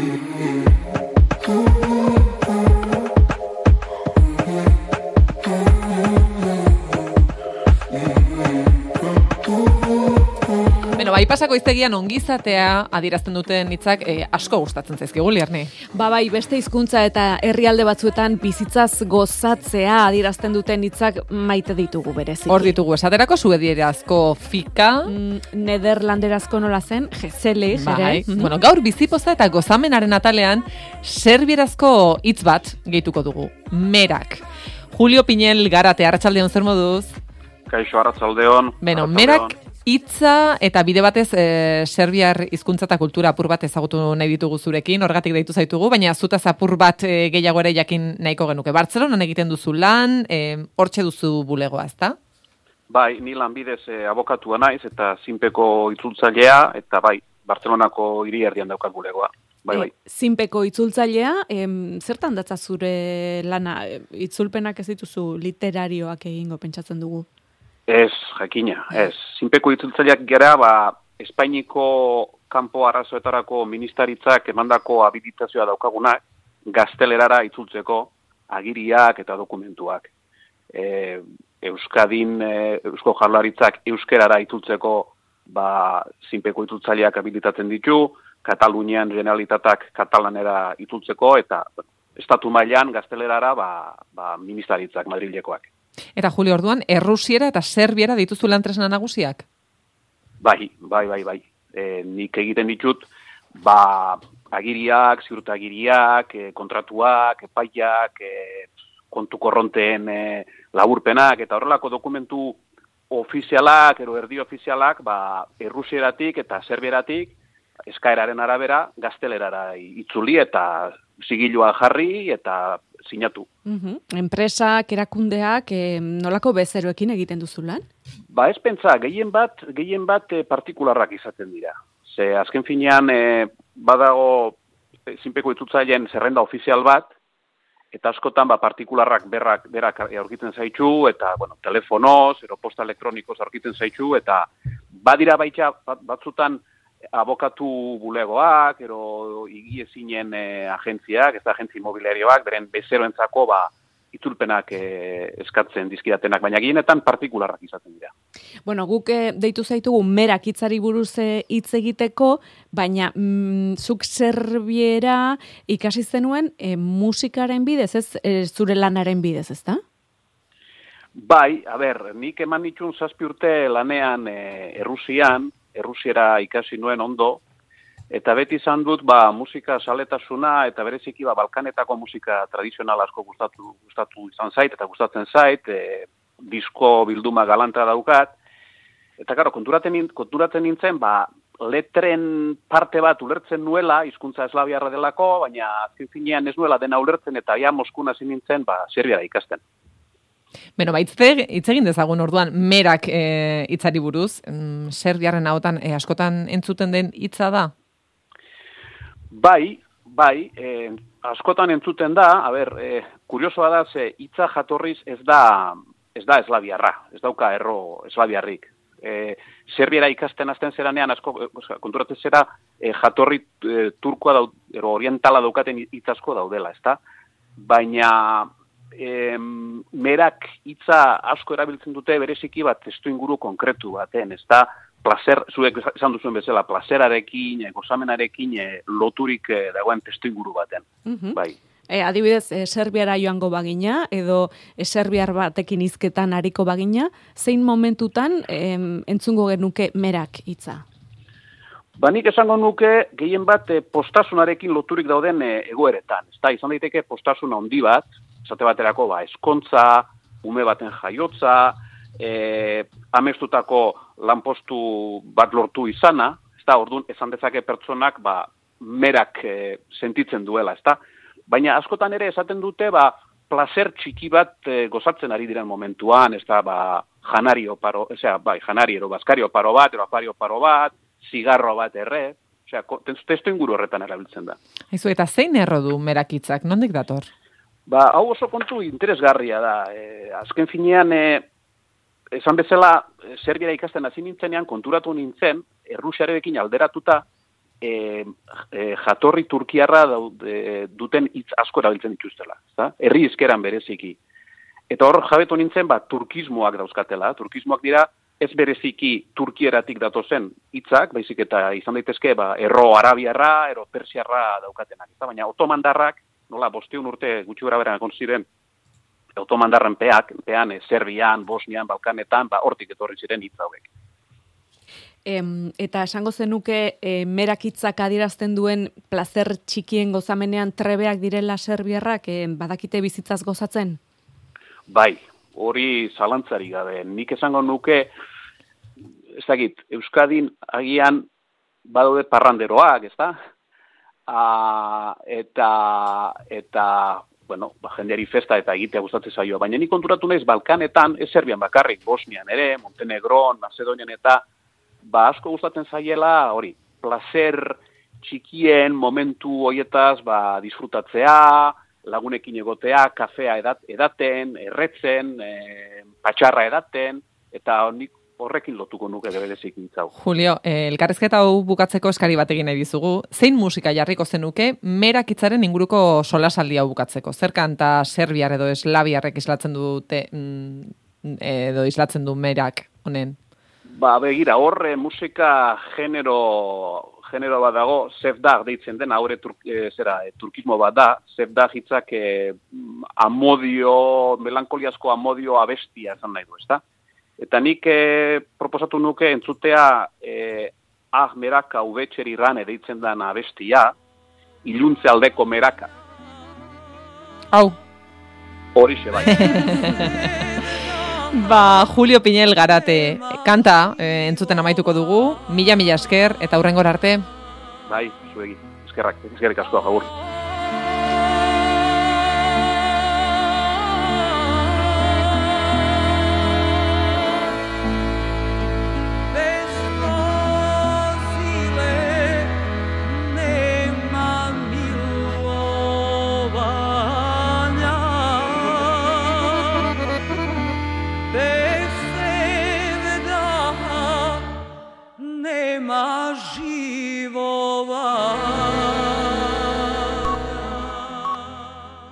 Bai, pasako iztegian ongizatea adierazten duten hitzak asko gustatzen zaizkigu, Liarni. Bai, beste hizkuntza eta herrialde batzuetan bizitzaz gozatzea adierazten duten hitzak maite ditugu bereziki. Hor ditugu esaterako suedierazko fika, nederlanderazko nola zen, gezele, bai. Bueno, gaur bizipoza eta gozamenaren atalean serbierazko hitz bat gehituko dugu, merak. Julio Pinel Garate, arratsaldeon, zer moduz? Kaixo, arratsaldeon. Beno, merak hitza eta bide batez serbiar hizkuntza eta kultura apur bat ezagutu nahi ditugu zurekin, horregatik deitu zaitugu, baina zutaz apur bat gehiago ere jakin nahiko genuke. Bartzelonan egiten duzu lan, hortxe duzu bulegoa, ezta? Bai, ni lanbidez abokatua naiz eta zinpeko itzultzailea, eta bai, Bartzelonako hiri-erdian daukat bulegoa. Bai. Zinpeko itzultzailea, zertan datza zure lana? Itzulpenak ez dituzu literarioak egingo pentsatzen dugu? Ez, jakina, ez. Zinpeko itzultzaileak gara, Espainiko kanpo arrazoetarako ministaritzak emandako habilitazioa daukagunak, gaztelerara itzultzeko agiriak eta dokumentuak. Euskadin, Eusko Jaurlaritzak euskerara itzultzeko, zinpeko itzultzaileak habilitatzen ditu, Katalunian Generalitatak katalanera itzultzeko, eta estatu mailan gaztelerara, ministaritzak Madrilekoak. Eta Julio, orduan, Errusiera eta Serbiera dituzu lan tresna nagusiak? Bai. Nik egiten ditut, agiriak, ziurtagiriak, kontratuak, epaiak, kontu korronteen laburpenak, eta horrelako dokumentu ofizialak, erdi ofizialak, Errusieratik eta Serbieratik, eskaeraren arabera, gaztelerara itzuli eta zigilua jarri eta sinatu. Enpresak, erakundeak, nolako bezeroekin egiten duzu lan? Ez pentsa, gehien bat partikularrak izaten dira. Ze azken finean badago zinpeko itzultzaileen zerrenda ofizial bat, eta askotan partikularrak berak aurkitzen zaitu, eta telefonoz, posta elektronikoz aurkitzen zaitu, eta badira baita batzutan abokatu bulegoak, higiezinen agentziak, ez da agentzi imobiliarioak, beren bezeroentzako itzulpenak eskatzen dizkidatenak, baina gehienetan partikularrak izaten dira. Guk deitu zaitugu merak hitzari buruz hitz egiteko, baina zuk serbiera ikasi zenuen musikaren bidez, ez zure lanaren bidez, ezta? Bai, nik eman nituen 7 urte lanean Errusiera ikasi nuen ondo, eta beti izan dut musika saletasuna eta bereziki Balkanetako musika tradizional asko gustatu izan zait eta gustatzen zait, disko bilduma galanta daukat, eta konturatzen nintzen, letren parte bat ulertzen nuela, hizkuntza eslaviarra delako, baina azken finean ez nuela dena ulertzen eta Moskun hasi nintzen serbiara ikasten. Beno, hitz egin dezagun orduan merak hitzari buruz, serbiarren ahotan askotan entzuten den hitza da? Bai, askotan entzuten da, kuriosoa da, ze hitza jatorriz ez da eslaviarra, ez dauka erro eslaviarrik. Serbiera ikasten hasten zeranean, asko konturatzen zera, jatorri turkoa orientala daukaten hitz asko daudela, ezta? Baina merak hitza asko erabiltzen dute bereziki testu inguru konkretu baten, ezta? Placer, zuek esan duzuen bezala, plazerarekin, gozamenarekin loturik dagoen testu inguru baten. Bai. Adibidez, serbiara joango bagina, edo serbiar batekin hizketan ariko bagina, zein momentutan entzungo genuke merak hitza? Nik esango nuke gehien bat postasunarekin loturik dauden egoeretan. Izan daiteke postasuna handi bat, esate baterako ezkontza, ume baten jaiotza, amestutako lanpostu bat lortu izana, orduan esan dezake pertsonak merak sentitzen duela, ezta? Baina askotan ere esaten dute placer txiki bat gozatzen ari diren momentuan, ezta janario paro, janariero, bazkario paro bat, afario paro bat, zigarro bat erre, testu inguru horretan erabiltzen da. Eta zein erro du merak hitzak, nondik dator? Hau oso kontu interesgarria da. Azken finean, esan bezala, serbiera ikasten hasi nintzenean, konturatu nintzen, Errusiarekin alderatuta, jatorri turkiarra duten hitz asko erabiltzen dituztela, ezta? Herri hizkeran bereziki. Eta hor jabetu nintzen, turkismoak dauzkatela. Turkismoak dira ez bereziki turkieratik datozen hitzak, baizik eta izan daitezke erro arabiarra, erro persiarra daukatenak, ezta? Baina otomandarrak, nola 500 urte gutxi gorabehera egon ziren otomandarren pean Serbian, Bosnian, Balkanetan, hortik etorri ziren hitz hauek. Eta esango zenuke merak hitzak adierazten duen plazer txikien gozamenean trebeak direla serbiarrak, badakite bizitzaz gozatzen? Bai, hori zalantzari gabe. Nik esango nuke, ez dakit, Euskadin agian badaude parranderoak, ezta? Eta bueno, jendeari festa eta egitea gustatzen zaio. Baina nik konturatu naiz Balkanetan, ez Serbian bakarrik, Bosnian ere, Montenegron, Macedonian eta asko gustatzen zaiela, hori, placer txikien momentu hoietaz, disfrutatzea, lagunekin egotea, kafea edaten, erretzen, patxarra edaten, eta nik horrekin lotuko nuke berezik nintzau. Julio, elkarrizketa hau bukatzeko eskari bat egin nahi dizugu. Zein musika jarriko zenuke merak hitzaren inguruko solasaldi hau bukatzeko? Zer kanta serbiar edo eslabiarrek islatzen dute edo islatzen du merak honen? Begira, horre musika genero bat dago, Sevdah deitzen den, haure turkismo bat da, Sevdah hitzak melankoliazko amodio abestia esan nahi du, ezta? Eta nik proposatu nuke entzutea meraka ubetxeri rane deitzen den abestia, iluntze aldeko meraka. Hau. Horixe bai. Julio Pinel Garate, kanta entzuten amaituko dugu, mila esker, eta hurrengora arte. Bai, zuegi, eskerrik asko, agur. Magia